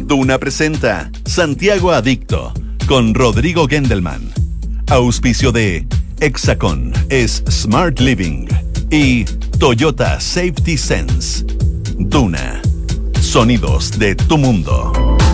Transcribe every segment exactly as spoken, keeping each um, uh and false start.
Duna presenta Santiago Adicto con Rodrigo Gendelman. Auspicio de Hexacon es Smart Living y Toyota Safety Sense. Duna. Sonidos de tu mundo.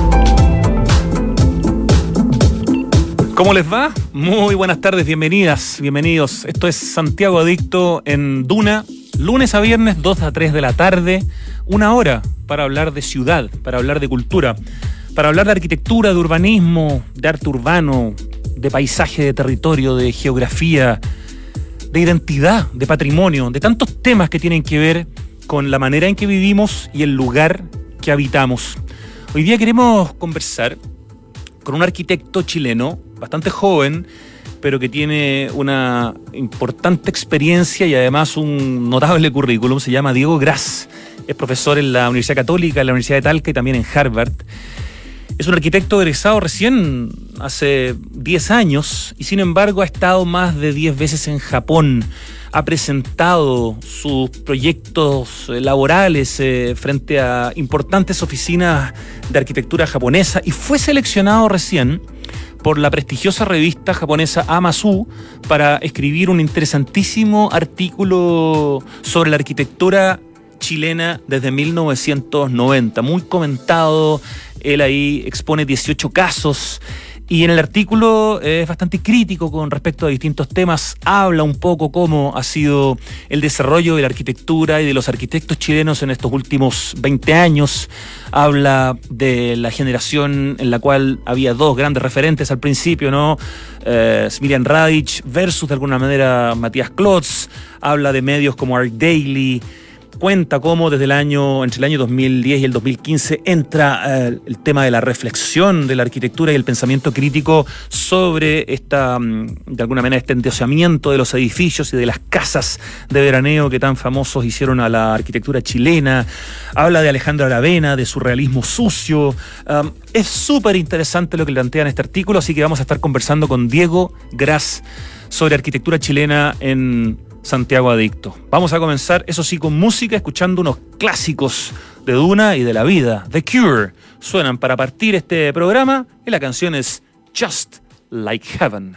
¿Cómo les va? Muy buenas tardes, bienvenidas, bienvenidos. Esto es Santiago Adicto en Duna, lunes a viernes, dos a tres de la tarde, una hora para hablar de ciudad, para hablar de cultura, para hablar de arquitectura, de urbanismo, de arte urbano, de paisaje, de territorio, de geografía, de identidad, de patrimonio, de tantos temas que tienen que ver con la manera en que vivimos y el lugar que habitamos. Hoy día queremos conversar con un arquitecto chileno, bastante joven, pero que tiene una importante experiencia y además un notable currículum. Se llama Diego Gras. Es profesor en la Universidad Católica, en la Universidad de Talca y también en Harvard. Es un arquitecto egresado recién hace diez años y sin embargo ha estado más de diez veces en Japón. Ha presentado sus proyectos laborales eh, frente a importantes oficinas de arquitectura japonesa y fue seleccionado recién por la prestigiosa revista japonesa Amasu para escribir un interesantísimo artículo sobre la arquitectura chilena desde mil novecientos noventa, muy comentado. Él ahí expone dieciocho casos y en el artículo es bastante crítico con respecto a distintos temas. Habla un poco cómo ha sido el desarrollo de la arquitectura y de los arquitectos chilenos en estos últimos veinte años. Habla de la generación en la cual había dos grandes referentes al principio, ¿no? Eh, Smiljan Radić versus de alguna manera Matías Klotz. Habla de medios como Art Daily. Cuenta cómo desde el año, entre el año dos mil diez y el dos mil quince entra eh, el tema de la reflexión de la arquitectura y el pensamiento crítico sobre esta, de alguna manera, este endiosamiento de los edificios y de las casas de veraneo que tan famosos hicieron a la arquitectura chilena. Habla de Alejandro Aravena, de su realismo sucio. Um, es súper interesante lo que plantea en este artículo, así que vamos a estar conversando con Diego Gras sobre arquitectura chilena en Santiago Adicto. Vamos a comenzar, eso sí, con música, escuchando unos clásicos de Duna y de la vida. The Cure suenan para partir este programa y la canción es Just Like Heaven.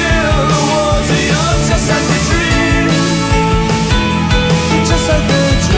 Just like a dream.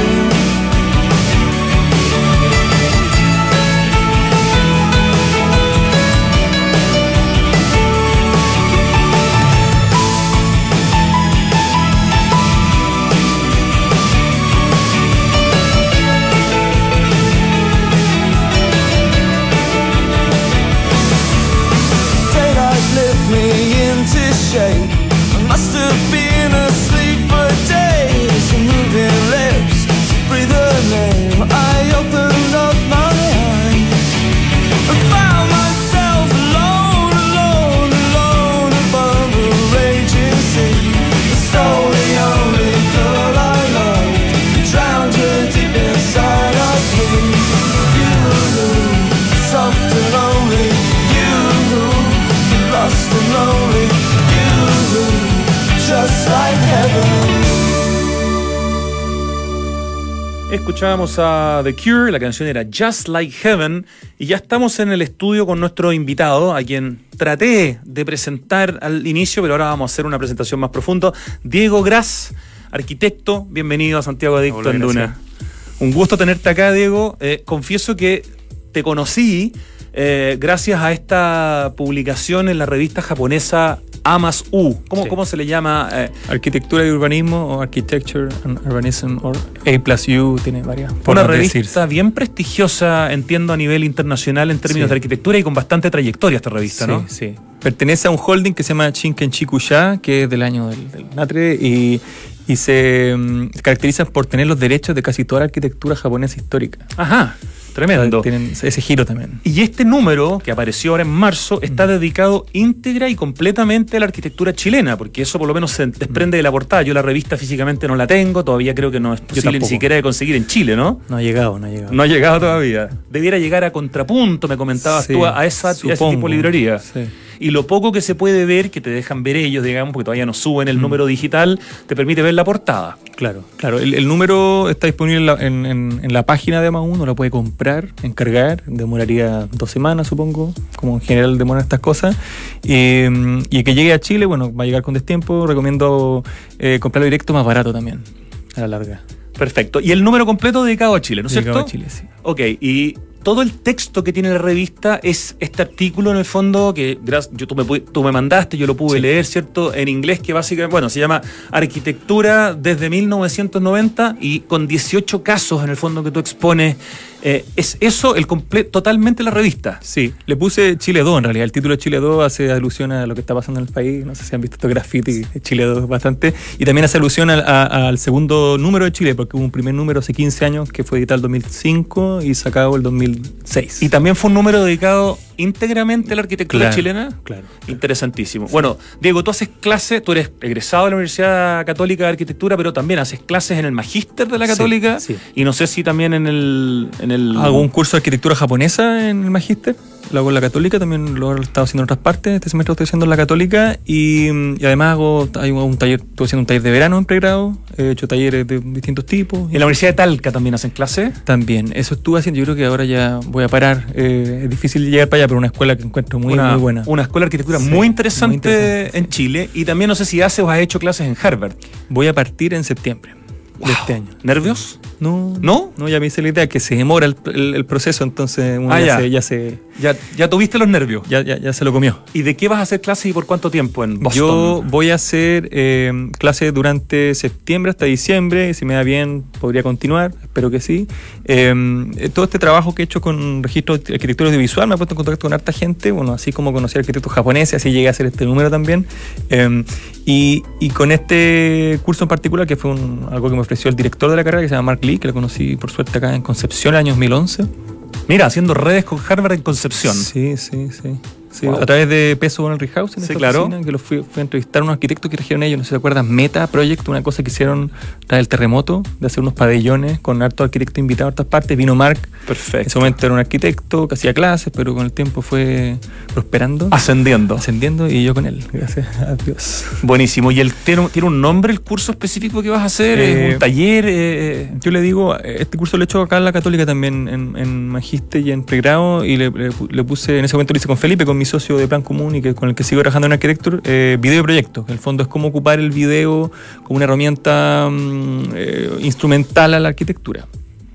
Escuchábamos a The Cure, la canción era Just Like Heaven, y ya estamos en el estudio con nuestro invitado, a quien traté de presentar al inicio, pero ahora vamos a hacer una presentación más profunda. Diego Gras, arquitecto, bienvenido a Santiago Adicto. Hola, en Duna. Un gusto tenerte acá, Diego. Eh, confieso que te conocí eh, gracias a esta publicación en la revista japonesa A más U. ¿Cómo, sí. ¿Cómo se le llama? Eh, Arquitectura y urbanismo, o Architecture and Urbanism, o A plus U, tiene varias. Una revista decirse. Bien prestigiosa, entiendo, a nivel internacional en términos sí. de arquitectura y con bastante trayectoria esta revista, sí, ¿no? Sí, pertenece a un holding que se llama Shinken Chikusha, que es del año del, del Natre, y, y se um, caracteriza por tener los derechos de casi toda la arquitectura japonesa histórica. Ajá. Tremendo. Tienen ese giro también. Y este número, que apareció ahora en marzo, está mm. dedicado íntegra y completamente a la arquitectura chilena, porque eso por lo menos se desprende mm. de la portada. Yo la revista físicamente no la tengo, todavía creo que no es posible ni siquiera de conseguir en Chile, ¿no? No ha llegado, no ha llegado. No ha llegado todavía. Debiera llegar a Contrapunto, me comentabas sí, tú, a, esa, a ese tipo de librería. Sí. Y lo poco que se puede ver, que te dejan ver ellos, digamos, porque todavía no suben el mm. número digital, te permite ver la portada. Claro, claro. El, el número está disponible en la, en, en, en la página de A más U, uno lo puede comprar, encargar, demoraría dos semanas, supongo, como en general demoran estas cosas. Y, y que llegue a Chile, bueno, va a llegar con destiempo, recomiendo eh, comprarlo directo, más barato también, a la larga. Perfecto. Y el número completo dedicado a Chile, ¿no es cierto? Dedicado a Chile, sí. Ok, y todo el texto que tiene la revista es este artículo, en el fondo, que yo, tú, me, tú me mandaste, yo lo pude sí. leer, ¿cierto? En inglés, que básicamente, bueno, se llama Arquitectura desde mil novecientos noventa, y con dieciocho casos, en el fondo, que tú expones. Eh, ¿Es eso el completo, totalmente la revista? Sí, le puse Chile dos en realidad. El título Chile dos hace alusión a lo que está pasando en el país. No sé si han visto estos graffiti, Chile dos bastante. Y también hace alusión a, a, al segundo número de Chile, porque hubo un primer número hace quince años que fue editado el dos mil cinco y sacado el dos mil seis. Y también fue un número dedicado íntegramente a la arquitectura claro, chilena. Claro. Interesantísimo. Sí. Bueno, Diego, tú haces clases, tú eres egresado de la Universidad Católica de Arquitectura, pero también haces clases en el Magíster de la Católica. Sí, sí. Y no sé si también en el, en el... Hago un curso de arquitectura japonesa en el Magíster. Lo hago en la Católica, también lo he estado haciendo en otras partes. Este semestre lo estoy haciendo en la Católica. Y, y además hago hay un taller, estoy haciendo un taller de verano en pregrado. He hecho talleres de distintos tipos. ¿En la Universidad de Talca también hacen clases? También. Eso estuve haciendo. Yo creo que ahora ya voy a parar. Eh, es difícil llegar para allá, pero una escuela que encuentro muy, una, muy buena. Una escuela de arquitectura sí, muy interesante, muy interesante en sí. Chile. Y también no sé si haces o has hecho clases en Harvard. Voy a partir en septiembre. Wow. De este año. ¿Nervios? No, ¿No? No, ya me hice la idea que se demora el, el, el proceso, entonces uno ah, ya, ya. se... Ya, se ya, ya tuviste los nervios. Ya, ya, ya se lo comió. ¿Y de qué vas a hacer clases y por cuánto tiempo en Boston? Yo voy a hacer eh, clases durante septiembre hasta diciembre, si me da bien podría continuar, espero que sí. Eh, todo este trabajo que he hecho con registro de arquitectura audiovisual me ha puesto en contacto con harta gente, bueno, así como conocí arquitectos japoneses, así llegué a hacer este número también. Eh, y, y con este curso en particular, que fue un, algo que me ofreció el director de la carrera, que se llama Mark Lee, que lo conocí por suerte acá en Concepción el año dos mil once. Mira, haciendo redes con Harvard en Concepción. Sí, sí, sí. Sí, wow. A través de Peso Bonal Rehouse en sí, esta claro. oficina, que los fui, fui a entrevistar a unos arquitectos que trajeron ellos, no sé si te acuerdas, Meta Project, una cosa que hicieron tras el terremoto, de hacer unos pabellones con harto arquitecto invitado a otras partes. Vino Mark. Perfecto. En ese momento era un arquitecto que hacía clases, pero con el tiempo fue prosperando. Ascendiendo. Ascendiendo, y yo con él, gracias a Dios. Buenísimo. ¿Y el, tiene, tiene un nombre el curso específico que vas a hacer? Eh, ¿Es un taller? Eh... Yo le digo, este curso lo he hecho acá en la Católica también, en, en Magíster y en pregrado, y le, le, le puse, en ese momento lo hice con Felipe, con mi socio de Plan Común, y que con el que sigo trabajando en Architecture, eh, video y proyecto. En el fondo es cómo ocupar el video como una herramienta um, eh, instrumental a la arquitectura.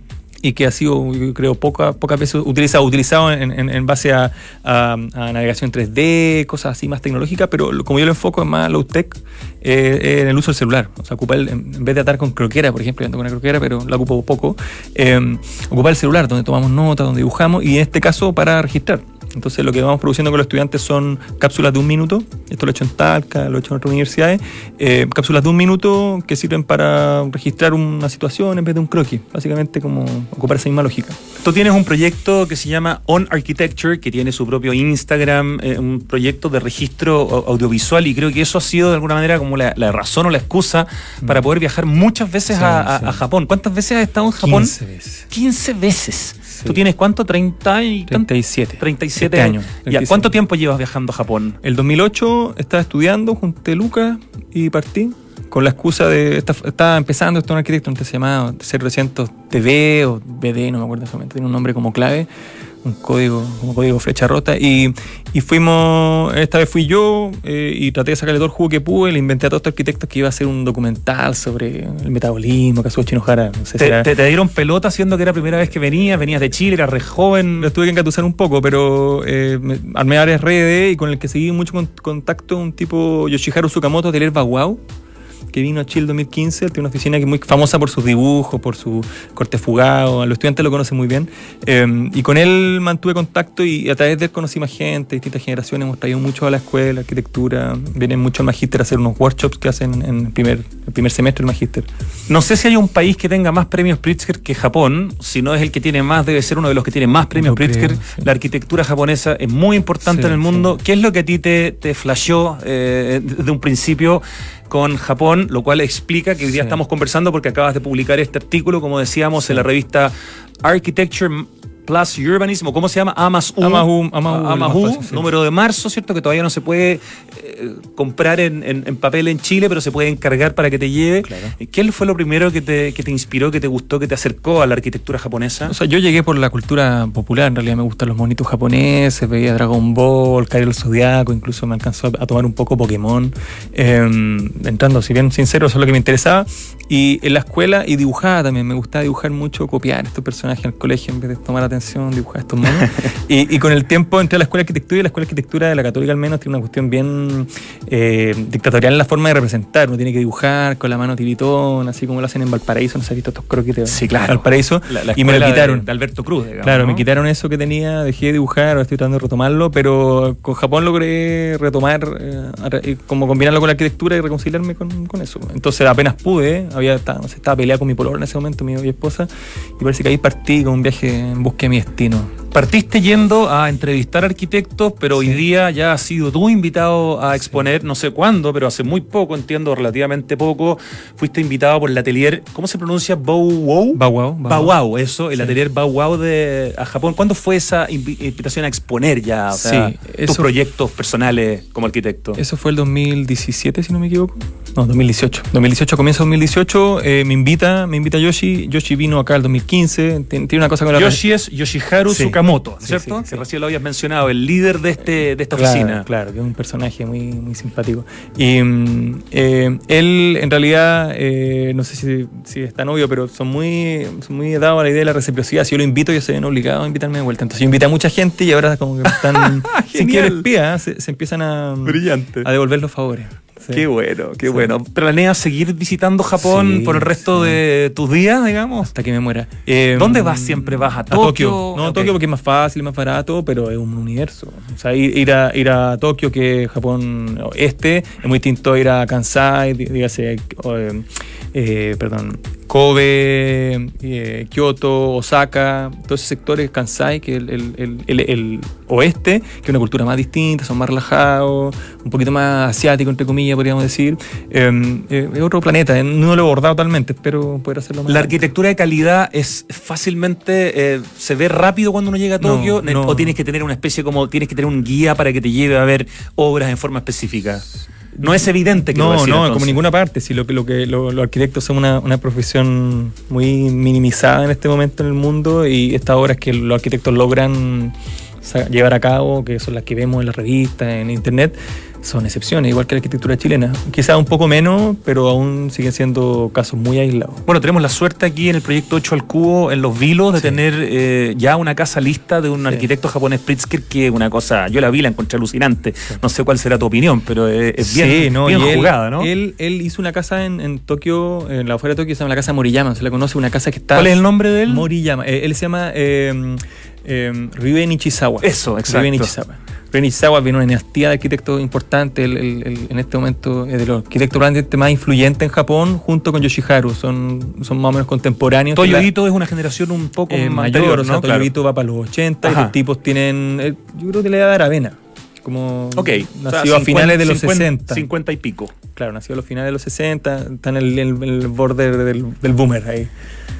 Y que ha sido, yo creo, poca, pocas veces utilizado, utilizado en, en, en base a, a, a navegación tres D, cosas así más tecnológicas, pero como yo lo enfoco es más low tech, eh, en el uso del celular. O sea, ocupar el, en vez de atar con croquera, por ejemplo, yo ando con una croquera, pero la ocupo poco, eh, ocupar el celular, donde tomamos notas, donde dibujamos, y en este caso para registrar. Entonces lo que vamos produciendo con los estudiantes son cápsulas de un minuto. Esto lo he hecho en Talca, lo he hecho en otras universidades. Eh, cápsulas de un minuto que sirven para registrar una situación en vez de un croquis. Básicamente como ocupar esa misma lógica. Tú tienes un proyecto que se llama On Architecture, que tiene su propio Instagram, eh, un proyecto de registro audiovisual, y creo que eso ha sido de alguna manera como la, la razón o la excusa mm. para poder viajar muchas veces sí, a, a, sí. a Japón. ¿Cuántas veces has estado en Japón? quince veces. quince veces. Sí. ¿Tú tienes cuánto? ¿treinta y treinta y siete. treinta y siete años. Ya, ¿cuánto tiempo llevas viajando a Japón? El dos mil ocho estaba estudiando, junté lucas y partí. con la excusa de, está, estaba empezando, esto un arquitecto, antes se llamaba C trescientos T V o B D, no me acuerdo exactamente, tiene un nombre como clave, un código, como código flecha rota, y, y fuimos, esta vez fui yo, eh, y traté de sacarle todo el jugo que pude, le inventé a todos estos arquitectos que iba a hacer un documental sobre el metabolismo, Kazuo Shinohara, no sé te, si era... te, te dieron pelota siendo que era la primera vez que venías, venías de Chile, eras re joven. Los tuve que engatusar un poco, pero eh, me, armé varias redes, y con el que seguí mucho con, contacto un tipo, Yoshiharu Tsukamoto, de Atelier Bauau, que vino a Chile en dos mil quince, tiene una oficina que es muy famosa por sus dibujos, por su corte fugado, los estudiantes lo conocen muy bien, eh, y con él mantuve contacto, y a través de él conocí más gente, distintas generaciones, hemos traído mucho a la escuela, arquitectura, vienen mucho al magíster a hacer unos workshops que hacen en el primer, el primer semestre del magíster. No sé si hay un país que tenga más premios Pritzker que Japón, si no es el que tiene más, debe ser uno de los que tiene más premios Pritzker. Creo, sí. La arquitectura japonesa es muy importante sí, en el mundo. Sí. ¿Qué es lo que a ti te, te flasheó eh, desde un principio con Japón, lo cual explica que hoy día sí. estamos conversando porque acabas de publicar este artículo, como decíamos, sí. en la revista Architecture Plus Urbanism, ¿cómo se llama? Amas U, Amahu, Amahu, Amahu fácil, sí. número de marzo, ¿cierto? Que todavía no se puede eh, comprar en, en, en papel en Chile, pero se puede encargar para que te lleve. Claro. ¿Qué fue lo primero que te, que te inspiró, que te gustó, que te acercó a la arquitectura japonesa? O sea, yo llegué por la cultura popular, en realidad me gustan los monitos japoneses, veía Dragon Ball, Cairo el Zodiaco, incluso me alcanzó a tomar un poco Pokémon, eh, entrando, si bien sincero, eso es lo que me interesaba. Y en la escuela, y dibujaba también, me gustaba dibujar mucho, copiar estos personajes en el colegio en vez de tomar atención, dibujar estos monos. y, y con el tiempo entré a la escuela de arquitectura, y la escuela de arquitectura de la Católica al menos tiene una cuestión bien eh, dictatorial en la forma de representar. Uno tiene que dibujar con la mano tiritón, así como lo hacen en Valparaíso, no sé si has visto estos croquis sí, claro. Valparaíso, la, la y me lo quitaron. De, de Alberto Cruz, digamos, claro, ¿no? me quitaron eso que tenía, dejé de dibujar, ahora estoy tratando de retomarlo, pero con Japón logré retomar, eh, como combinarlo con la arquitectura y reconciliarme con, con eso. Entonces apenas pude, había estaba, no sé, estaba peleada con mi pololo en ese momento, mi, mi esposa, y parece que ahí partí con un viaje en busca de mi destino. Partiste yendo a entrevistar arquitectos, pero sí. hoy día ya has sido tú invitado a exponer, sí. no sé cuándo, pero hace muy poco, entiendo, relativamente poco, fuiste invitado por el atelier, ¿cómo se pronuncia? Bauwau. Bauwau. Bauwau, eso, el sí. atelier Bauwau de a Japón. ¿Cuándo fue esa invitación a exponer ya, o sea, sí, tus eso, proyectos personales como arquitecto? Eso fue el dos mil diecisiete, si no me equivoco. No, dos mil dieciocho. dos mil dieciocho, comienzo dos mil dieciocho, eh, me invita, me invita Yoshi. Yoshi vino acá el dos mil quince, tiene, tiene una cosa con la... Yoshi es Yoshiharu sí. Tsukamoto, ¿cierto? Sí, sí, sí. Que recién lo habías mencionado, el líder de este de esta claro, oficina. Claro, que es un personaje muy, muy simpático. Y eh, él, en realidad, eh, no sé si, si es tan obvio, pero son muy, son muy dados a la idea de la reciprocidad. Si yo lo invito, ellos se ven obligados a invitarme de vuelta. Entonces yo invité a mucha gente y ahora como que están, sin que les pida, se, se empiezan a, Brillante. a devolver los favores. Sí. Qué bueno, qué sí. bueno. ¿Planeas seguir visitando Japón sí, por el resto sí. de tus días, digamos? Hasta que me muera. Eh, ¿Dónde vas siempre? ¿Vas a Tokio? A Tokio. No, a okay. Tokio porque es más fácil, más barato, pero es un universo. O sea, ir, ir, a, ir a Tokio, que es Japón este, es muy distinto a ir a Kansai, dígase, eh, eh, perdón, Kobe, eh, Kioto, Osaka, todos esos sectores, Kansai, que es el, el, el, el, el oeste, que es una cultura más distinta, son más relajados, un poquito más asiático, entre comillas, podríamos decir. Eh, eh, es otro planeta, eh, no lo he abordado totalmente, espero poder hacerlo más. ¿La arquitectura de calidad es fácilmente, eh, se ve rápido cuando uno llega a Tokio? No, no. ¿O tienes que tener una especie como, tienes que tener un guía para que te lleve a ver obras en forma específica? No es evidente que no, lo decir, no, entonces. Como ninguna parte. Si lo que lo que lo, los arquitectos son una, una profesión muy minimizada en este momento en el mundo, y estas obras que los arquitectos logran llevar a cabo, que son las que vemos en las revistas, en internet, son excepciones, igual que la arquitectura chilena. Quizás un poco menos, pero aún siguen siendo casos muy aislados. Bueno, tenemos la suerte aquí en el proyecto ocho al cubo, en Los Vilos, de sí. tener eh, ya una casa lista de un sí. arquitecto japonés, Pritzker, que es una cosa, yo la vi, la encontré alucinante. Sí. No sé cuál será tu opinión, pero es, es bien, sí, no, bien y jugada, él, ¿no? Él, él hizo una casa en, en Tokio, en la afuera de Tokio, se llama la casa Moriyama, se la conoce, una casa que está... ¿Cuál es el nombre de él? Moriyama. Eh, él se llama eh, eh, Ryue Nishizawa. Eso, exacto. Ryue Nishizawa. Ryue Nishizawa viene una dinastía de arquitectos importantes, el, el, el, en este momento es de los arquitectos probablemente más influyentes en Japón, junto con Yoshiharu, son, son más o menos contemporáneos. Toyo Ito es una generación un poco eh, mayor, anterior, ¿no? O sea, Toyo claro. Ito va para los ochenta. Ajá. Y los tipos tienen, eh, yo creo que le da Aravena. Como okay. nació o sea, a cincuenta, finales de los cincuenta, sesenta. cincuenta y pico. Claro, nació a los finales de los sesenta, está en el, el, el borde del, del boomer ahí.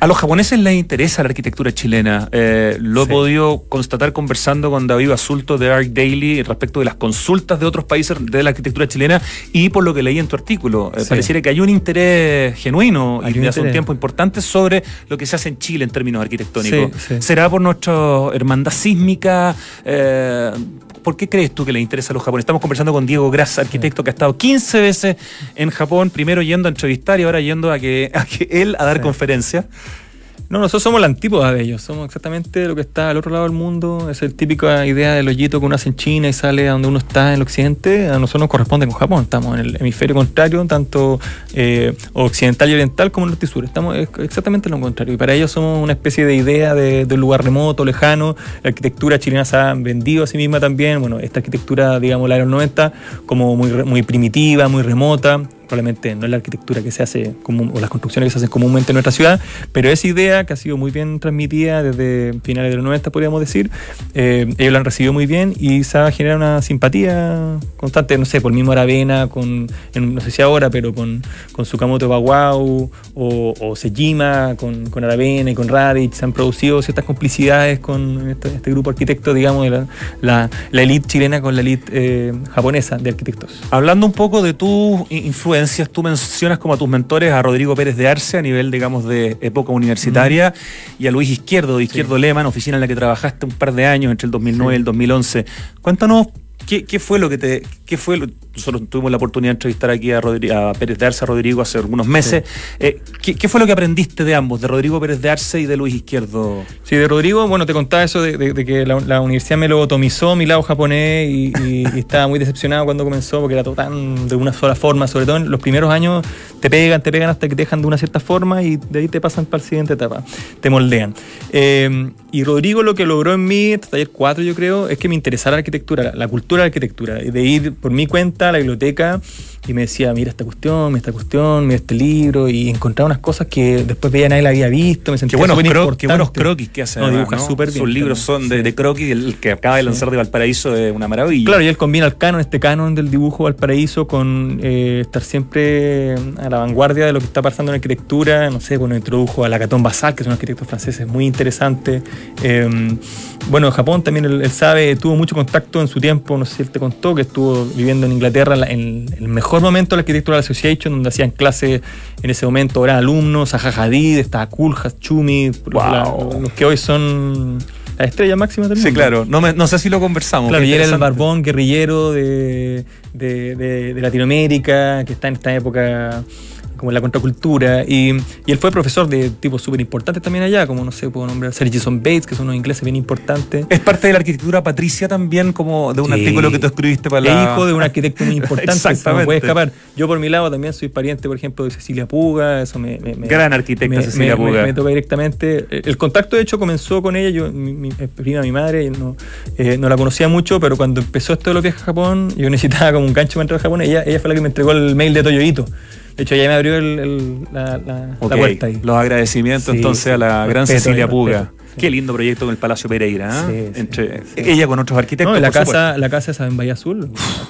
A los japoneses les interesa la arquitectura chilena. Eh, lo sí. he podido constatar conversando con David Basulto de Arc Daily respecto de las consultas de otros países de la arquitectura chilena y por lo que leí en tu artículo. Eh, sí. Pareciera que hay un interés genuino hay y de hace un tiempo importante sobre lo que se hace en Chile en términos arquitectónicos. Sí, sí. ¿Será por nuestra hermandad sísmica? Eh, ¿Por qué crees tú que les interesa a los japoneses? Estamos conversando con Diego Gras, arquitecto sí. que ha estado quince veces en Japón, primero yendo a entrevistar y ahora yendo a que, a que él a dar sí. conferencias. No, nosotros somos la antípoda de ellos, somos exactamente lo que está al otro lado del mundo, es el típica idea del hoyito que uno hace en China y sale a donde uno está en el occidente. A nosotros nos corresponde con Japón, estamos en el hemisferio contrario, tanto eh, occidental y oriental como norte y sur, estamos exactamente lo contrario, y para ellos somos una especie de idea de, de un lugar remoto, lejano. La arquitectura chilena se ha vendido a sí misma también, bueno, esta arquitectura, digamos, la de los noventa, como muy, muy primitiva, muy remota. Probablemente no es la arquitectura que se hace común, o las construcciones que se hacen comúnmente en nuestra ciudad, pero esa idea que ha sido muy bien transmitida desde finales de los noventa, podríamos decir, eh, ellos la han recibido muy bien y se ha generado una simpatía constante, no sé, por el mismo Aravena, con, en, no sé si ahora, pero con, con Tsukamoto Bawau o, o Sejima, con, con Aravena y con Radich, se han producido ciertas complicidades con este, este grupo arquitecto, digamos, de la, la, la élite chilena con la élite eh, japonesa de arquitectos. Hablando un poco de tu influencia, tú mencionas como a tus mentores a Rodrigo Pérez de Arce a nivel, digamos, de época universitaria mm. y a Luis Izquierdo, de Izquierdo sí. Lehmann, oficina en la que trabajaste un par de años entre el dos mil nueve sí. y el dos mil once. Cuéntanos qué, qué fue lo que te... qué fue lo, nosotros tuvimos la oportunidad de entrevistar aquí a, Rodrigo, a Pérez de Arce, a Rodrigo, hace algunos meses. Sí. Eh, ¿qué, ¿Qué fue lo que aprendiste de ambos, de Rodrigo Pérez de Arce y de Luis Izquierdo? Sí, de Rodrigo, bueno, te contaba eso de, de, de que la, la universidad me lobotomizó mi lado japonés y, y, y estaba muy decepcionado cuando comenzó porque era todo tan de una sola forma, sobre todo en los primeros años te pegan, te pegan hasta que te dejan de una cierta forma y de ahí te pasan para la siguiente etapa, te moldean. Eh, y Rodrigo lo que logró en mí, este taller cuatro yo creo, es que me interesara la arquitectura, la, la cultura de la arquitectura, de ir por mi cuenta a la biblioteca y me decía, mira esta cuestión, mira esta cuestión, mira este libro, y encontraba unas cosas que después veía nadie la había visto, me sentía súper importante. Cro- qué buenos croquis que hace. No, dibuja ¿no? súper bien. Sus libros son de, sí. de croquis, el que acaba de lanzar sí. de Valparaíso es una maravilla. Claro, y él combina el canon, este canon del dibujo Valparaíso con eh, estar siempre a la vanguardia de lo que está pasando en arquitectura. No sé, bueno, introdujo a Lacaton Basal, que es un arquitecto francés muy interesante. Eh, bueno, en Japón también él, él sabe, tuvo mucho contacto en su tiempo, no sé si él te contó, que estuvo viviendo en Inglaterra en el mejor momento de la Architectural Association, donde hacían clases en ese momento, eran alumnos, Zaha Hadid, estaba Kulhas, Chumi, wow. la, los que hoy son la estrella máxima del mundo. Sí, claro, no, me, no sé si lo conversamos. Claro, y era el barbón guerrillero de, de, de, de Latinoamérica, que está en esta época como en la contracultura, y, y él fue profesor de tipos súper importantes también allá, como no sé, puedo nombrar Sir Jason Bates, que son unos ingleses bien importantes. Es parte de la arquitectura patricia también, como de un sí. artículo que tú escribiste para la... Es hijo de un arquitecto muy importante, exactamente. No puede escapar. Yo por mi lado también soy pariente, por ejemplo, de Cecilia Puga, eso me... me Gran arquitecta me, Cecilia me, Puga. Me, me toca directamente. El contacto, de hecho, comenzó con ella, yo, mi, mi prima, mi madre, no, eh, no la conocía mucho, pero cuando empezó esto de los viajes a Japón, yo necesitaba como un gancho para entrar a Japón, ella, ella fue la que me entregó el mail de Toyohito. De hecho, ya me abrió el, el, la, la, okay. la puerta ahí. Los agradecimientos sí, entonces a la gran respeto, Cecilia Puga. Respeto, sí. Qué lindo proyecto con el Palacio Pereira, ¿eh? Sí, Entre sí, sí. ella con otros arquitectos. No, la, por casa, la casa esa en Bahía Azul.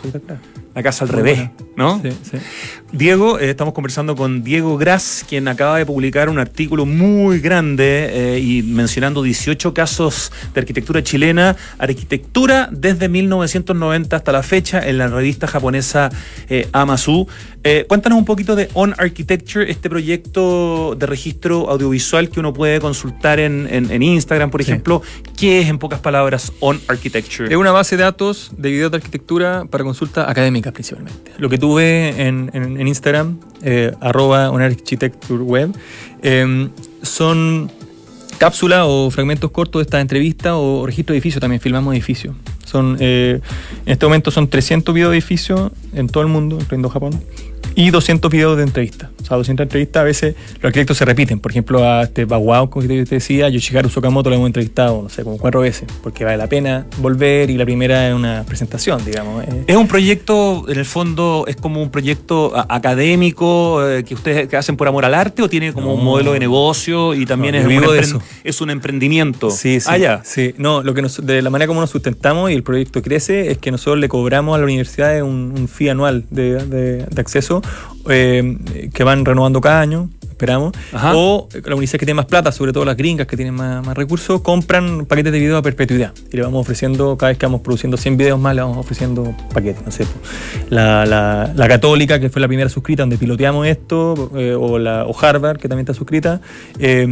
La casa al Muy revés, buena. ¿No? Sí, sí. Diego, eh, estamos conversando con Diego Gras, quien acaba de publicar un artículo muy grande eh, y mencionando dieciocho casos de arquitectura chilena, arquitectura desde mil novecientos noventa hasta la fecha, en la revista japonesa eh, Amazu. Eh, cuéntanos un poquito de On Architecture, este proyecto de registro audiovisual que uno puede consultar en, en, en Instagram, por sí. ejemplo. ¿Qué es, en pocas palabras, On Architecture? Es una base de datos de videos de arquitectura para consulta académica principalmente. Lo que tuve en, en, en Instagram, eh, arroba On Architecture Web, eh, son cápsulas o fragmentos cortos de esta entrevista o registro de edificio, también filmamos edificios. Son, eh, en este momento son trescientos videos de edificios en todo el mundo, incluyendo Japón, y doscientos videos de entrevistas. O sea, doscientas entrevistas, a veces los arquitectos se repiten. Por ejemplo, a este Bawau, como te decía, a Yoshiharu Sakamoto lo hemos entrevistado, no sé, como cuatro veces, porque vale la pena volver, y la primera es una presentación, digamos. Es un proyecto, en el fondo, es como un proyecto académico eh, que ustedes que hacen por amor al arte, o tiene como no. un modelo de negocio y también no, es, un empre- es un emprendimiento. Sí, sí. Ah, ya. Sí, no, lo que nos, de la manera como nos sustentamos y el proyecto crece es que nosotros le cobramos a la universidad un, un fee anual de, de, de acceso eh, que van renovando cada año. esperamos, Ajá. o las universidades que tienen más plata, sobre todo las gringas que tienen más, más recursos, compran paquetes de video a perpetuidad. Y le vamos ofreciendo, cada vez que vamos produciendo cien videos más, le vamos ofreciendo paquetes, no sé. La, la, la Católica, que fue la primera suscrita, donde piloteamos esto, eh, o, la, o Harvard, que también está suscrita, eh,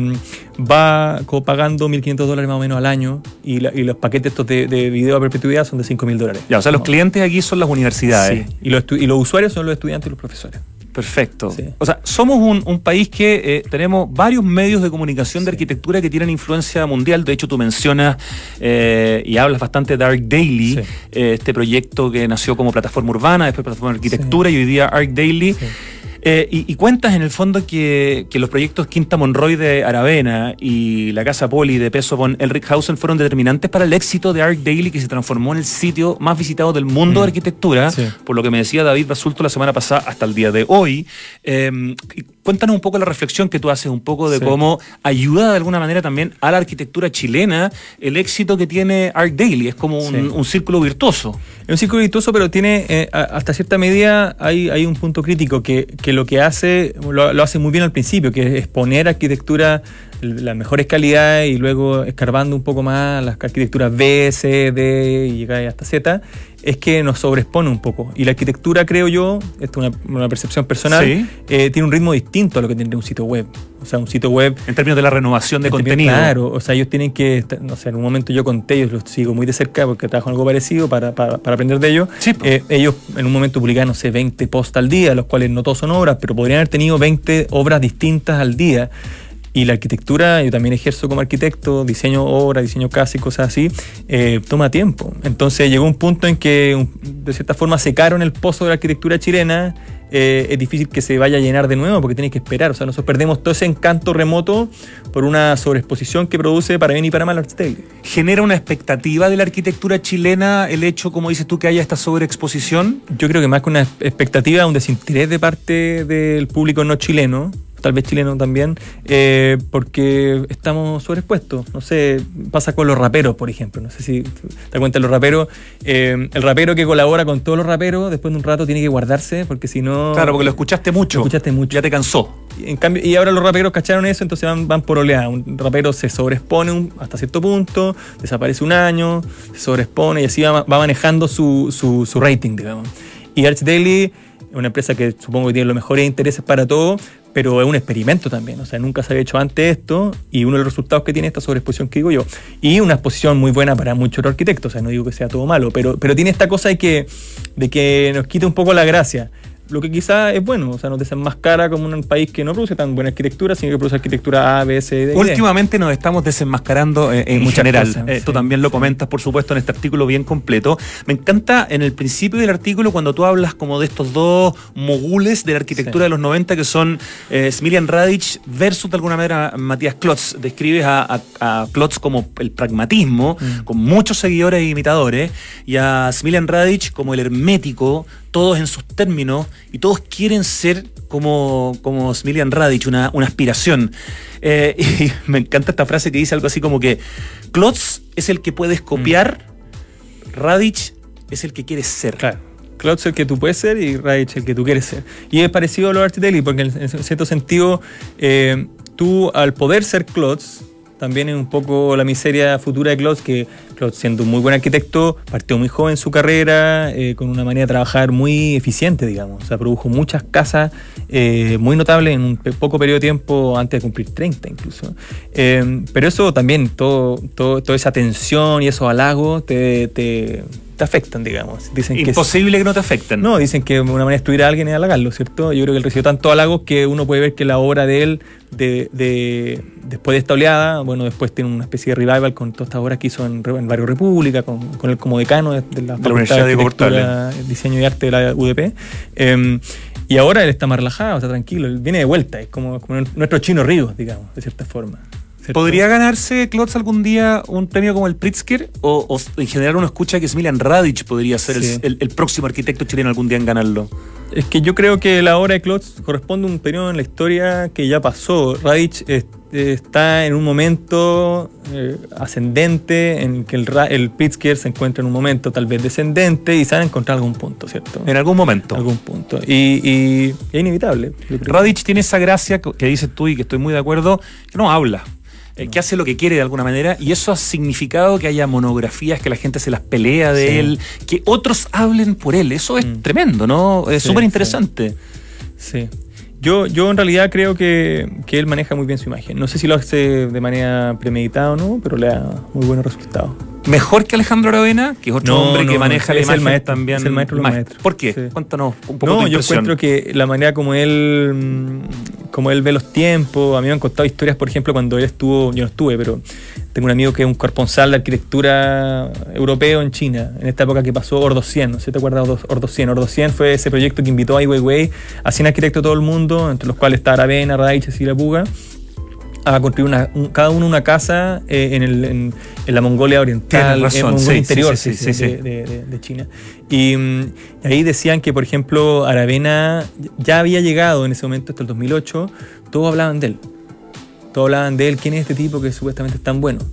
va pagando mil quinientos dólares más o menos al año, y, la, y los paquetes estos de, de video a perpetuidad son de cinco mil dólares. Ya, o sea, los no. clientes aquí son las universidades. Sí. Y, los y los usuarios son los estudiantes y los profesores. Perfecto. Sí. O sea, somos un, un país que eh, tenemos varios medios de comunicación de arquitectura que tienen influencia mundial. De hecho, tú mencionas eh, y hablas bastante de Arc Daily, Sí. eh, este proyecto que nació como plataforma urbana, después plataforma de arquitectura, sí. y hoy día Arc Daily. Sí. Eh, y, y cuentas en el fondo que, que los proyectos Quinta Monroy de Aravena y la Casa Poli de Peso von Elrichhausen fueron determinantes para el éxito de Arc Daily, que se transformó en el sitio más visitado del mundo mm. de arquitectura, sí. por lo que me decía David Basulto la semana pasada hasta el día de hoy. Eh, cuéntanos un poco la reflexión que tú haces, un poco de sí. cómo ayuda de alguna manera también a la arquitectura chilena el éxito que tiene Arc Daily. Es como un, sí. un círculo virtuoso. Es un círculo virtuoso, pero tiene eh, hasta cierta medida hay, hay un punto crítico que, que lo que hace, lo, lo hace muy bien al principio, que es exponer arquitectura, las mejores calidades, y luego escarbando un poco más las arquitecturas B, C, D y llegar hasta Z, es que nos sobreexpone un poco. Y la arquitectura, creo yo, esto es una, una percepción personal, ¿sí? eh, tiene un ritmo distinto a lo que tendría un sitio web. O sea, un sitio web... En términos de la renovación de contenido. Claro, o sea, ellos tienen que... No sé, en un momento yo conté, ellos los sigo muy de cerca porque trabajo en algo parecido para, para, para aprender de ellos. Sí, eh, ellos en un momento publican, no sé, veinte posts al día, los cuales no todos son obras, pero podrían haber tenido veinte obras distintas al día. Y la arquitectura, yo también ejerzo como arquitecto, diseño obra, diseño casa y cosas así, eh, toma tiempo. Entonces llegó un punto en que, de cierta forma, secaron el pozo de la arquitectura chilena. Eh, es difícil que se vaya a llenar de nuevo porque tienes que esperar. O sea, nosotros perdemos todo ese encanto remoto por una sobreexposición que produce para bien y para mal Arc Daily. ¿Genera una expectativa de la arquitectura chilena el hecho, como dices tú, que haya esta sobreexposición? Yo creo que más que una expectativa, un desinterés de parte del público no chileno, tal vez chileno también, eh, porque estamos sobreexpuestos. No sé, pasa con los raperos, por ejemplo. No sé si te das cuenta, los raperos, eh, el rapero que colabora con todos los raperos, después de un rato tiene que guardarse, porque si no... Claro, porque lo escuchaste mucho. Lo escuchaste mucho. Ya te cansó. En cambio, y ahora los raperos cacharon eso, entonces van, van por oleada. Un rapero se sobreexpone un, hasta cierto punto, desaparece un año, se sobreexpone y así va, va manejando su, su, su rating, digamos. Y Arc Daily es una empresa que supongo que tiene los mejores intereses para todo, pero es un experimento también, o sea, nunca se había hecho antes esto, y uno de los resultados que tiene esta sobreexposición que digo yo, y una exposición muy buena para muchos arquitectos, o sea, no digo que sea todo malo, pero, pero tiene esta cosa de que, de que nos quita un poco la gracia. Lo que quizás es bueno, o sea, nos desenmascara como un país que no produce tan buena arquitectura, sino que produce arquitectura A, B, C, D. Últimamente nos estamos desenmascarando eh, en general. Cosas, eh, sí, tú también lo sí. comentas, por supuesto, en este artículo bien completo. Me encanta en el principio del artículo cuando tú hablas como de estos dos mogules de la arquitectura sí. de los noventa, que son eh, Smiljan Radic versus, de alguna manera, Matías Klotz. Describes a, a, a Klotz como el pragmatismo, mm. con muchos seguidores e imitadores, y a Smiljan Radic como el hermético, todos en sus términos, y todos quieren ser como, como Smiljan Radic, una, una aspiración. Eh, y me encanta esta frase que dice algo así como que Klotz es el que puedes copiar, mm. Radic es el que quieres ser. Claro. Klotz es el que tú puedes ser y Radic el que tú quieres ser. Y es parecido a lo de Arc Daily, porque en, en cierto sentido, eh, tú al poder ser Klotz, también es un poco la miseria futura de Klotz, que Klotz, siendo un muy buen arquitecto, partió muy joven su carrera, eh, con una manera de trabajar muy eficiente, digamos. O sea, produjo muchas casas eh, muy notables en un poco periodo de tiempo, antes de cumplir treinta incluso. Eh, pero eso también, todo, todo, toda esa tensión y esos halagos te... te te afectan, digamos. Dicen Imposible que, que no te afecten. No, dicen que una manera de estudiar a alguien es halagarlo, ¿cierto? Yo creo que él recibió tantos halagos que uno puede ver que la obra de él, de, de, después de esta oleada, bueno, después tiene una especie de revival con todas estas obras que hizo en, en Barrio República, con, con él como decano de, de la de Facultad de Arquitectura, Diseño y Arte de la U D P. Eh, y ahora él está más relajado, está tranquilo, él viene de vuelta, es como, como nuestro Chino Ríos, digamos, de cierta forma. ¿Cierto? ¿Podría ganarse Klotz algún día un premio como el Pritzker? ¿O, o en general uno escucha que Smiljan Radic podría ser sí. el, el, el próximo arquitecto chileno algún día en ganarlo? Es que yo creo que la obra de Klotz corresponde a un periodo en la historia que ya pasó. Radic eh, eh, está en un momento eh, ascendente, en que el, el Pritzker se encuentra en un momento tal vez descendente y se van a encontrar algún punto, ¿cierto? En algún momento. Algún punto. Y, y, y es inevitable. Radić tiene esa gracia que dices tú y que estoy muy de acuerdo, que no habla. Que hace lo que quiere de alguna manera, y eso ha significado que haya monografías, que la gente se las pelea de sí. él, que otros hablen por él. Eso es mm. tremendo, ¿no? Es súper sí, interesante. Sí. sí. Yo, yo en realidad creo que, que él maneja muy bien su imagen. No sé si lo hace de manera premeditada o no, pero le da muy buenos resultados. ¿Mejor que Alejandro Aravena? Que es otro no, hombre no, que maneja no, la es imagen el maestro, también. Es el maestro de los maestros. ¿Por qué? Sí. Cuéntanos un poco No, tu yo impresión. encuentro que la manera como él como él ve los tiempos, a mí me han contado historias, por ejemplo, cuando él estuvo, yo no estuve, pero tengo un amigo que es un corresponsal de arquitectura europeo en China, en esta época que pasó Ordocien, no sé si te acuerdas de Ordocien. Ordocien fue ese proyecto que invitó a Ai Weiwei a cien arquitectos de todo el mundo, entre los cuales está Aravena, Radić y la Puga, a construir una, un, cada uno una casa eh, en, el, en, en la Mongolia Oriental, razón, en Mongolia sí, interior sí, sí, de, sí, sí. De, de, de China. Y, y ahí decían que, por ejemplo, Aravena ya había llegado en ese momento, hasta el dos mil ocho, todos hablaban de él. Todos hablaban de él, ¿quién es este tipo que supuestamente es tan bueno?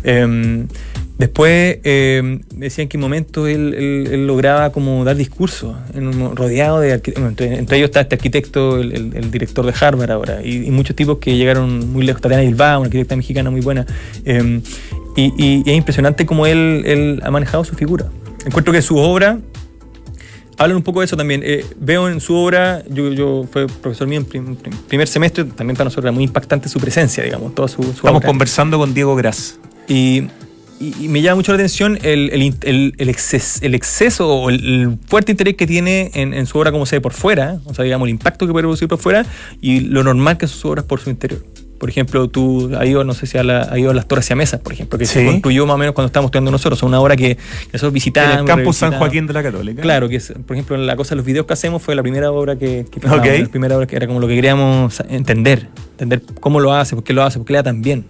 Eh, Después eh, decían que en momentos él, él, él lograba como dar discursos, en, rodeado de arquitectos. Entre, entre ellos está este arquitecto, el, el, el director de Harvard ahora, y, y muchos tipos que llegaron muy lejos. Tatiana Bilbao, una arquitecta mexicana muy buena. Eh, y, y, y es impresionante cómo él, él ha manejado su figura. Encuentro que su obra hablan un poco de eso también. Eh, veo en su obra, yo, yo fui profesor mío en prim, prim, primer semestre, también para nosotros era muy impactante su presencia, digamos, toda su, su Estamos obra. Conversando con Diego Gras. Y... Y, y me llama mucho la atención el, el, el, el, exces, el exceso o el, el fuerte interés que tiene en, en su obra como se ve por fuera, o sea, digamos, el impacto que puede producir por fuera y lo normal que son sus obras por su interior. Por ejemplo, tú has ido, no sé si has ido a las Torres Siamesas, por ejemplo, que sí. se construyó más o menos cuando estábamos estudiando nosotros. Es una obra que nosotros visitamos. En el campus San Joaquín de la Católica. Claro, que es, por ejemplo, la cosa de los videos que hacemos fue la primera obra que, que okay. la primera obra que era como lo que queríamos entender, entender cómo lo hace, por qué lo hace, por qué le da tan bien.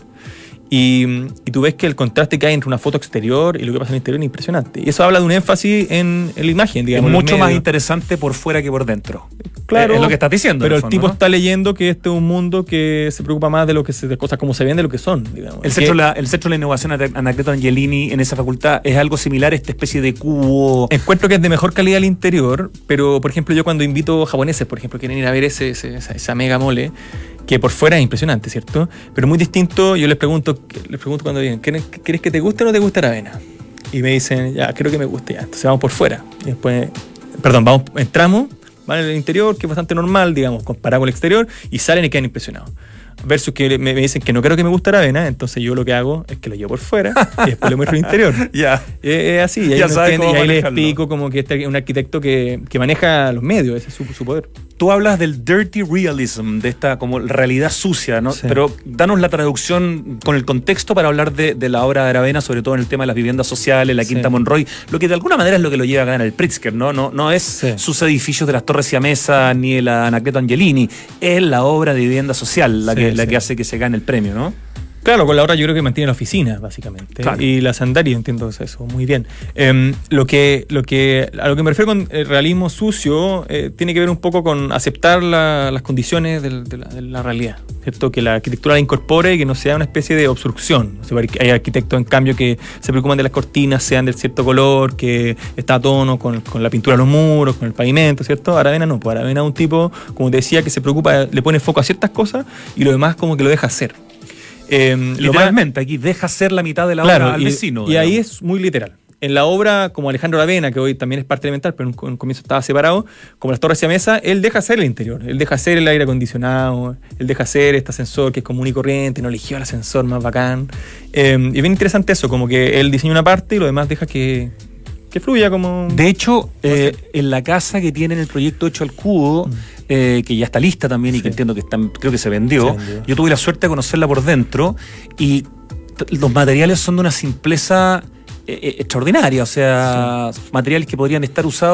Y, y tú ves que el contraste que hay entre una foto exterior y lo que pasa en el interior es impresionante. Y eso habla de un énfasis en, en la imagen, digamos. Es mucho más interesante por fuera que por dentro. Claro. Es lo que estás diciendo. Pero el fondo, tipo ¿no? está leyendo que este es un mundo que se preocupa más de lo que se, de cosas como se ven de lo que son, digamos. El centro, la, el centro de la innovación Anacleto Angelini en esa facultad es algo similar a esta especie de cubo. Encuentro que es de mejor calidad el interior, pero por ejemplo yo cuando invito japoneses, por ejemplo, quieren ir a ver ese, ese, esa, esa mega mole, que por fuera es impresionante, ¿cierto? Pero muy distinto, yo les pregunto, les pregunto cuando vienen, ¿quieres que te guste o no te guste Aravena? Y me dicen, ya, creo que me guste, ya. Entonces vamos por fuera. Y después, perdón, vamos, entramos, van al interior, que es bastante normal, digamos, comparado con el exterior, y salen y quedan impresionados. Versus que me, me dicen que no creo que me guste Aravena, entonces yo lo que hago es que lo llevo por fuera y después le muestro el interior. Ya. Es, es así, y ahí, ya no sabes entiende, cómo y ahí le manejarlo. explico como que este es un arquitecto que, que maneja los medios, ese es su, su poder. Tú hablas del dirty realism, de esta como realidad sucia, ¿no? Sí. Pero danos la traducción con el contexto para hablar de, de la obra de Aravena, sobre todo en el tema de las viviendas sociales, la Quinta Sí. Monroy, lo que de alguna manera es lo que lo lleva a ganar el Pritzker, ¿no? No, no es Sí. sus edificios de las Torres Siamesas ni el Anacleto Angelini, es la obra de vivienda social la, Sí, que, la sí. que hace que se gane el premio, ¿no? Claro, con la obra yo creo que mantiene la oficina, básicamente. Claro. Y la sandaria, entiendo eso, muy bien. Eh, lo que, lo que, a lo que me refiero con el realismo sucio eh, tiene que ver un poco con aceptar la, las condiciones de, de, la, de la realidad, ¿cierto? Que la arquitectura la incorpore y que no sea una especie de obstrucción. O sea, hay arquitectos, en cambio, que se preocupan de las cortinas, sean de cierto color, que está a tono con, con la pintura de los muros, con el pavimento, ¿cierto? Aravena no, pues Aravena es un tipo, como te decía, que se preocupa, le pone foco a ciertas cosas y lo demás como que lo deja hacer. Eh, Literalmente, aquí deja ser la mitad de la claro, obra al y, vecino. Y ahí digamos. es muy literal. En la obra, como Alejandro Aravena, que hoy también es parte elemental, pero en un comienzo estaba separado, como las Torres Siamesas, él deja hacer el interior, él deja hacer el aire acondicionado, él deja hacer este ascensor que es común y corriente, no eligió el ascensor más bacán. Eh, y bien interesante eso, como que él diseña una parte y lo demás deja que, que fluya como... De hecho, eh, en la casa que tienen el proyecto hecho al cubo, mm. eh, que ya está lista también y Sí. que entiendo que está, creo que se vendió, Se vendió. yo tuve la suerte de conocerla por dentro y t- los materiales son de una simpleza eh, eh, extraordinaria, o sea, sí. materiales que podrían estar usados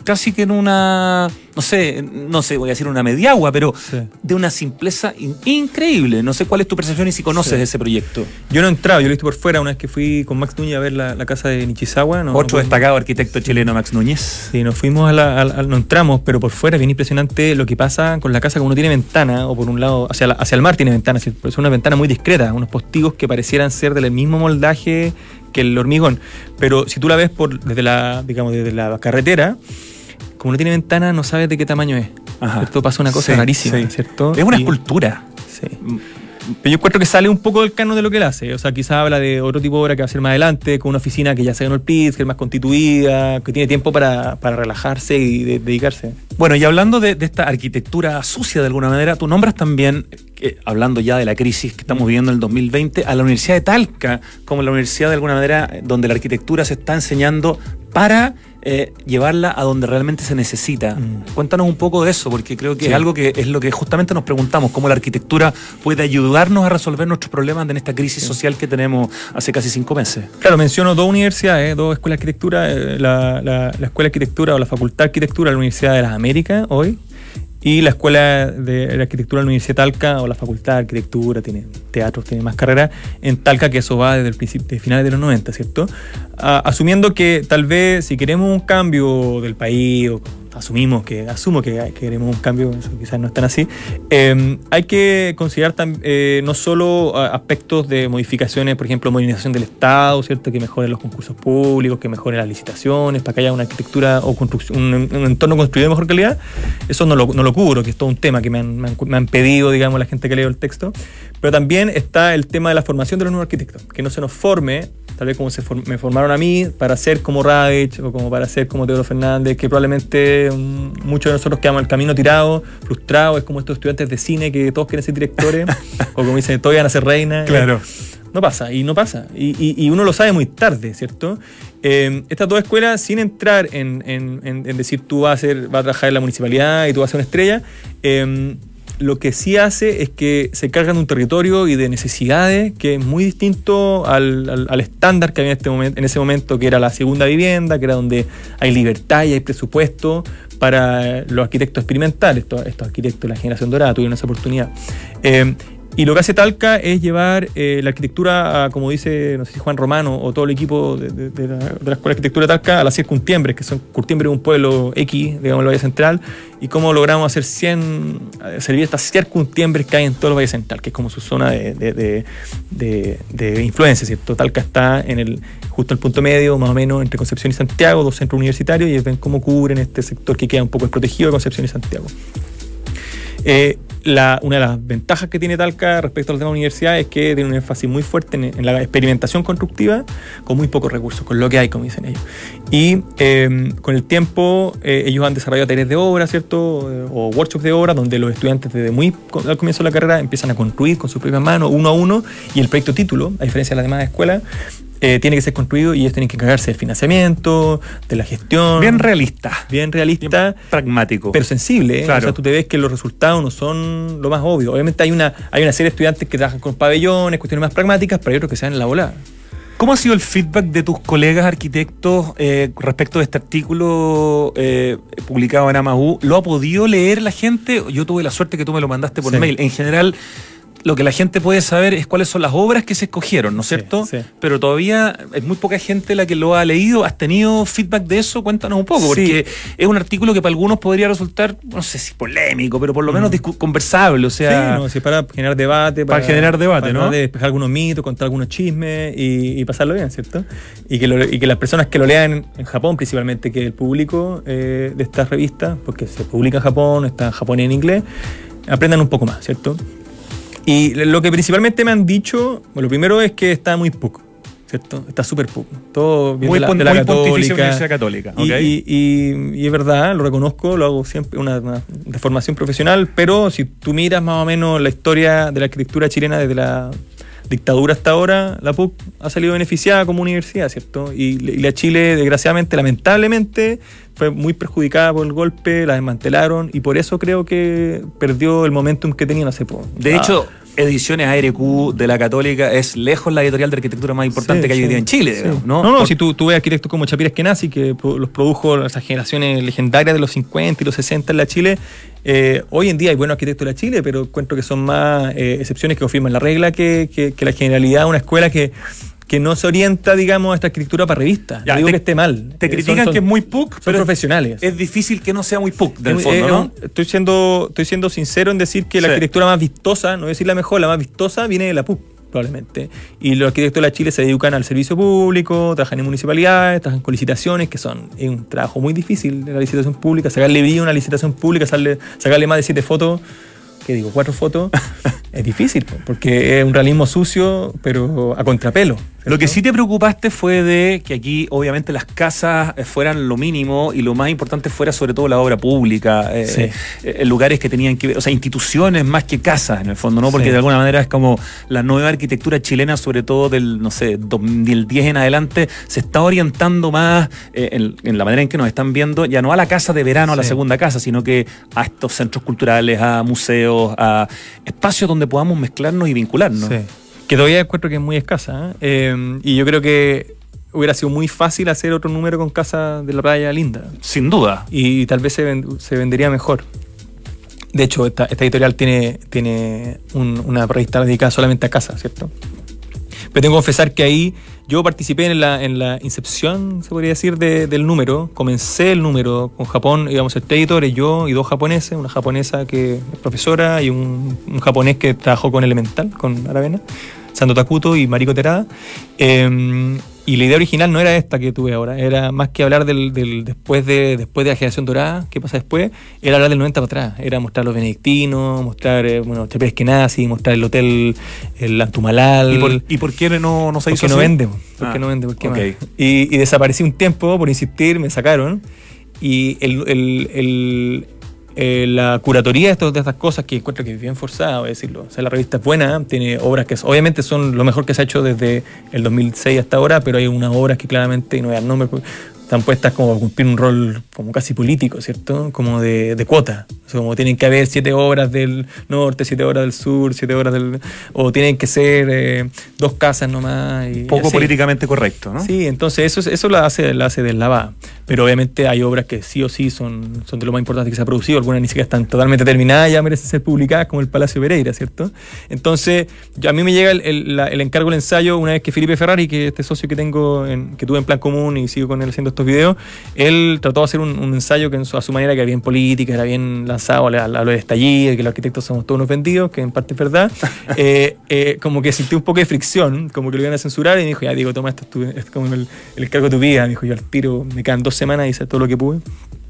casi que en una, no sé, no sé, voy a decir una mediagua, pero sí. de una simpleza in- increíble. No sé cuál es tu percepción y si conoces sí. ese proyecto. Yo no he entrado, yo lo he visto por fuera una vez que fui con Max Núñez a ver la, la casa de Nishizawa. No, Otro no destacado arquitecto chileno, Max Núñez. Sí, nos fuimos a la, a la, no entramos, pero por fuera, bien impresionante lo que pasa con la casa, como no tiene ventana, o por un lado, hacia, la, hacia el mar tiene ventana, pero es una ventana muy discreta, unos postigos que parecieran ser del mismo moldaje que el hormigón, pero si tú la ves por desde la, digamos, desde la carretera, como no tiene ventana, no sabes de qué tamaño es. Ajá. ¿Cierto? Pasa una cosa sí, rarísima, sí. ¿cierto? Es una y, escultura. Sí. Pero yo encuentro que sale un poco del canon de lo que él hace. O sea, quizás habla de otro tipo de obra que va a ser más adelante, con una oficina que ya se ganó el P I T, que es más constituida, que tiene tiempo para, para relajarse y de, dedicarse. Bueno, y hablando de, de esta arquitectura sucia de alguna manera, tú nombras también, eh, hablando ya de la crisis que estamos viviendo en el dos mil veinte, a la Universidad de Talca, como la universidad de alguna manera donde la arquitectura se está enseñando para eh, llevarla a donde realmente se necesita. Mm. Cuéntanos un poco de eso, porque creo que sí. es algo que es lo que justamente nos preguntamos, cómo la arquitectura puede ayudarnos a resolver nuestros problemas en esta crisis sí. social que tenemos hace casi cinco meses. Claro, menciono dos universidades, dos escuelas de arquitectura, eh, la, la, la Escuela de Arquitectura o la Facultad de Arquitectura de la Universidad de las Américas hoy, y la Escuela de Arquitectura de la Universidad de Talca o la Facultad de Arquitectura, tiene teatros, tiene más carreras en Talca, que eso va desde el principio, de finales de los noventa, ¿cierto? Ah, asumiendo que tal vez si queremos un cambio del país, o asumimos que, asumo que queremos un cambio, eso quizás no es tan así, eh, hay que considerar tam, eh, no solo aspectos de modificaciones, por ejemplo, modernización del Estado, ¿cierto? Que mejoren los concursos públicos, que mejoren las licitaciones, para que haya una arquitectura o construcción, un, un entorno construido de mejor calidad. Eso no lo, no lo cubro, que es todo un tema que me han, me han, me han pedido, digamos, la gente que leo el texto. Pero también está el tema de la formación de los nuevos arquitectos, que no se nos forme, tal vez como se form, me formaron a mí, para ser como Radich o como para ser como Teodoro Fernández, que probablemente um, muchos de nosotros quedamos el camino tirado, frustrados, es como estos estudiantes de cine que todos quieren ser directores, o como dicen, todos iban a ser reinas. Claro. Eh, no pasa, y no pasa, y, y, y uno lo sabe muy tarde, ¿cierto? Eh, estas dos escuelas, sin entrar en, en, en, en decir tú vas a, ser, vas a trabajar en la municipalidad y tú vas a ser una estrella, eh, lo que sí hace es que se cargan de un territorio y de necesidades que es muy distinto al, al, al estándar que había en, este momento, en ese momento, que era la segunda vivienda, que era donde hay libertad y hay presupuesto para los arquitectos experimentales. Estos, estos arquitectos de la generación dorada tuvieron esa oportunidad. Eh, Y lo que hace Talca es llevar eh, la arquitectura, a, como dice, no sé si Juan Romano o todo el equipo de, de, de, la, de la Escuela de Arquitectura de Talca, a las circuntiembres, que son Curtiembre es un pueblo X, digamos, en el Valle Central, y cómo logramos hacer cien, servir estas circuntiembres que hay en todo el Valle Central, que es como su zona de, de, de, de, de influencia, ¿cierto? Talca está en el, justo en el punto medio, más o menos, entre Concepción y Santiago, dos centros universitarios, y ven cómo cubren este sector que queda un poco desprotegido de Concepción y Santiago. Eh, La, una de las ventajas que tiene Talca respecto al tema de la universidad es que tiene un énfasis muy fuerte en, en la experimentación constructiva con muy pocos recursos, con lo que hay, como dicen ellos. Y eh, con el tiempo eh, ellos han desarrollado talleres de obra, ¿cierto? O workshops de obra, donde los estudiantes desde muy al comienzo de la carrera empiezan a construir con sus propias manos, uno a uno, y el proyecto título, a diferencia de las demás escuelas, Eh, tiene que ser construido y ellos tienen que encargarse del financiamiento, de la gestión. Bien realista. Bien realista. Bien pragmático. Pero sensible. ¿eh? Claro. O sea, tú te ves que los resultados no son lo más obvio. Obviamente hay una, hay una serie de estudiantes que trabajan con pabellones, cuestiones más pragmáticas, pero hay otros que se dan en la volada. ¿Cómo ha sido el feedback de tus colegas arquitectos eh, respecto de este artículo eh, publicado en Amaú? ¿Lo ha podido leer la gente? Yo tuve la suerte que tú me lo mandaste por sí. mail. En general, lo que la gente puede saber es cuáles son las obras que se escogieron, ¿no es cierto? Sí, sí. Pero todavía es muy poca gente la que lo ha leído. ¿Has tenido feedback de eso? Cuéntanos un poco, porque sí. es un artículo que para algunos podría resultar, no sé si polémico, pero por lo menos mm. conversable, o sea... Sí, no, sí, para generar debate. Para, para generar debate, para, ¿no? Para despejar algunos mitos, contar algunos chismes y, y pasarlo bien, ¿cierto? Y que, lo, y que las personas que lo lean en Japón, principalmente, que el público eh, de estas revistas, porque se publica en Japón, está en Japón y en inglés, aprendan un poco más, ¿cierto? Y lo que principalmente me han dicho, bueno, lo primero es que está muy poco, ¿cierto? Está súper poco. Todo bien muy de la, de la muy católica. Universidad Católica. Y, okay. y, y, y es verdad, lo reconozco, lo hago siempre, una, una de formación profesional, pero si tú miras más o menos la historia de la arquitectura chilena desde la dictadura hasta ahora, la P U C ha salido beneficiada como universidad, ¿cierto? Y, y la Chile, desgraciadamente, lamentablemente, fue muy perjudicada por el golpe, la desmantelaron, y por eso creo que perdió el momentum que tenían hace poco. De ah. hecho, Ediciones A R Q de la Católica es lejos la editorial de arquitectura más importante Sí, que hay sí. hoy día en Chile, Sí. digamos, ¿no? No, no, Por- si tú, tú ves arquitectos como Chapir Eskenazi, que pro- los produjo esas generaciones legendarias de los cincuenta y los sesenta en la Chile. Eh, hoy en día hay buenos arquitectos en la Chile, pero encuentro que son más eh, excepciones que confirman la regla que, que, que la generalidad de una escuela que, que no se orienta, digamos, a esta arquitectura para revistas. Ya, No digo te- que esté mal. Te Eh, critican son- son- que es muy P U C, son pero es- profesionales. es difícil que no sea muy P U C, del Es- fondo, es ¿no? un- estoy, siendo, estoy siendo sincero en decir que la Sí. arquitectura más vistosa, no voy a decir la mejor, la más vistosa viene de la P U C, probablemente. Y los arquitectos de la Chile se dedican al servicio público, trabajan en municipalidades, trabajan con licitaciones, que son es un trabajo muy difícil de la licitación pública, sacarle brillo a una licitación pública, sacarle, sacarle más de siete fotos, ¿qué digo? Cuatro fotos, es difícil, po, porque es un realismo sucio, pero a contrapelo. Lo que ¿cierto? sí te preocupaste fue de que aquí obviamente las casas eh, fueran lo mínimo y lo más importante fuera sobre todo la obra pública, eh, Sí. eh, lugares que tenían que ver, o sea, instituciones más que casas en el fondo, ¿no? Porque Sí. de alguna manera es como la nueva arquitectura chilena, sobre todo del, no sé, dos mil diez en adelante, se está orientando más eh, en, en la manera en que nos están viendo, ya no a la casa de verano, a la Sí. segunda casa, sino que a estos centros culturales, a museos, a espacios donde podamos mezclarnos y vincularnos. Sí. Que todavía encuentro que es muy escasa. ¿eh? Eh, y yo creo que hubiera sido muy fácil hacer otro número con Casa de la Playa Linda. Sin duda. Y tal vez se, ven- se vendería mejor. De hecho, esta, esta editorial tiene, tiene un- una revista dedicada solamente a casa, ¿cierto? Pero tengo que confesar que ahí yo participé en la, en la incepción, se podría decir, de- del número. Comencé el número con Japón, íbamos a ser tres editores, yo y dos japoneses, una japonesa que es profesora y un, un japonés que trabajó con Elemental, con Aravena, Sando Takuto y Mariko Terada. Eh, y la idea original no era esta que tuve ahora, era más que hablar del, del después, de, después de la generación dorada, qué pasa después, era hablar del noventa para atrás, era mostrar los benedictinos, mostrar, eh, bueno, Chapir Eskenazi, mostrar el hotel, el Antumalal. ¿Y por, y por qué no, no se ¿Por hizo qué no así? vende? ¿Por Ah, qué no vende? ¿Por qué ok. más? Y, y desaparecí un tiempo por insistir, me sacaron. Y el, el, el, eh, la curatoría de, estos, de estas cosas, que encuentro que es bien forzada, voy a decirlo. O sea, la revista es buena, tiene obras que obviamente son lo mejor que se ha hecho desde el dos mil seis hasta ahora, pero hay unas obras que claramente, y no voy a dar nombre, están puestas como a cumplir un rol como casi político, ¿cierto? Como de, de cuota. O sea, como tienen que haber siete obras del norte, siete obras del sur, siete obras del... O tienen que ser eh, dos casas nomás. Y Poco así. políticamente correcto, ¿no? Sí, entonces eso, eso la hace, la hace deslavada. Pero obviamente hay obras que sí o sí son, son de lo más importante que se ha producido. Algunas ni siquiera están totalmente terminadas, ya merecen ser publicadas, como el Palacio Pereira, ¿cierto? Entonces, yo- a mí me llega el, el, la- el encargo del ensayo una vez que Felipe Ferrari, que este socio que tengo, en, que tuve en Plan Común y sigo con él haciendo estos videos, él trató de hacer un, un ensayo que en su- a su manera que era bien política, era bien lanzado a, la- a lo de estallido, que los arquitectos somos todos unos vendidos, que en parte es verdad. eh, eh, como que sentí un poco de fricción, como que lo iban a censurar, y me dijo, ya Diego, toma, esto es, tu- es como el, el encargo de tu vida. Me dijo, yo al tiro, me quedan dos semanas y hice todo lo que pude.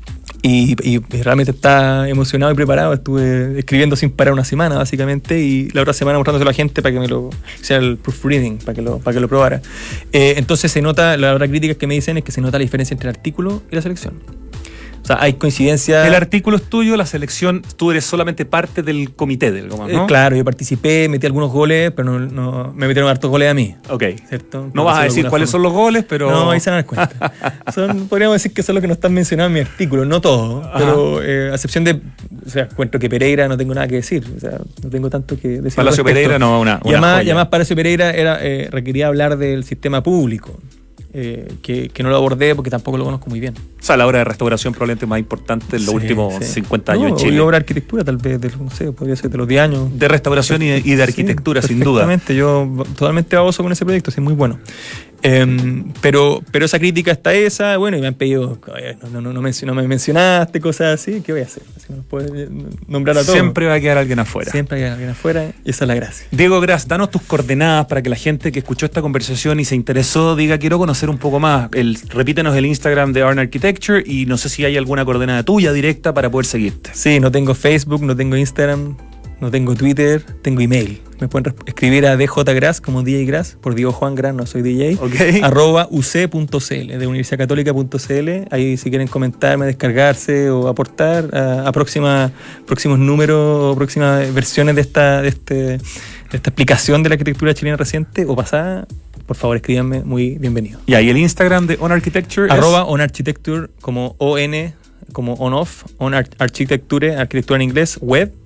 Y, y realmente está emocionado y preparado. Estuve escribiendo sin parar una semana, básicamente, y la otra semana mostrándoselo a la gente para que me lo sea el proofreading, para que lo, para que lo probara. Eh, entonces se nota, la otra crítica que me dicen es que se nota la diferencia entre el artículo y la selección. O sea, hay coincidencia. El artículo es tuyo, la selección, tú eres solamente parte del comité del ¿no? Eh, claro, yo participé, metí algunos goles, pero no, no me metieron hartos goles a mí. Ok. ¿Cierto? No vas a decir cuáles son los goles, pero... No, ahí se van a dar cuenta. Son, podríamos decir que son los que no están mencionados en mi artículo, no todos, pero eh, a excepción de, o sea, encuentro que Pereira no tengo nada que decir, o sea, no tengo tanto que decir. al Palacio respecto. Pereira no, una, Y una además, joya. y además Palacio Pereira era, eh, requería hablar del sistema público, eh, que, que no lo abordé porque tampoco lo conozco muy bien. O sea, la obra de restauración probablemente más importante en los Sí, últimos sí. cincuenta años No, en Chile. Y obra de arquitectura, tal vez, de, no sé, podría ser de los diez años. De restauración y de, y de arquitectura, Sí, sin duda. Perfectamente, yo totalmente baboso con ese proyecto, sí, muy bueno. Eh, pero, pero esa crítica está esa, bueno, y me han pedido, "Oye, no, no, no, no, mencio- no me mencionaste, cosas así, ¿qué voy a hacer? Así no los puedo nombrar a todos. Siempre va a quedar alguien afuera. Siempre hay alguien afuera, y esa es la gracia. Diego Gras, danos tus coordenadas para que la gente que escuchó esta conversación y se interesó diga quiero conocer un poco más. El, repítenos el Instagram de Arn Architecture y no sé si hay alguna coordenada tuya directa para poder seguirte. Sí, no tengo Facebook, no tengo Instagram, no tengo Twitter, tengo email. Me pueden resp- escribir a djgras como D J Gras, por Diego Juan Gras, no soy D J. Ok. Arroba uc.cl, de universidad católica punto c l. Ahí si quieren comentarme, descargarse o aportar a, a próxima, próximos números o próximas versiones de esta, de, este, de esta explicación de la arquitectura chilena reciente o pasada, por favor escríbanme, muy bienvenido. Y ahí el Instagram de On Architecture es- Arroba on architecture como O N, como on off, on Ar- architecture, arquitectura en inglés, web.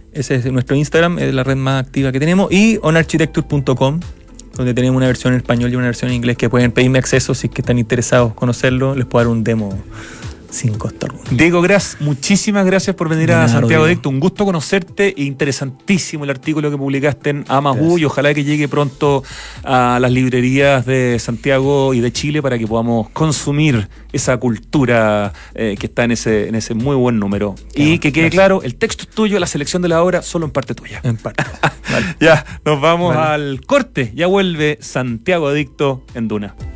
Ese es nuestro Instagram, es la red más activa que tenemos. Y on architecture punto com, donde tenemos una versión en español y una versión en inglés que pueden pedirme acceso si es que están interesados en conocerlo. Les puedo dar un demo sin costo alguno. Diego Gras, muchísimas gracias por venir De a nada, Santiago Rodrigo. Adicto. Un gusto conocerte. Interesantísimo el artículo que publicaste en Amazú Gracias. y ojalá que llegue pronto a las librerías de Santiago y de Chile para que podamos consumir esa cultura eh, que está en ese, en ese muy buen número. Y Bueno, que quede gracias. claro, el texto es tuyo, la selección de la obra solo en parte tuya. En parte. Vale. Ya, nos vamos Vale. al corte. Ya vuelve Santiago Adicto en Duna.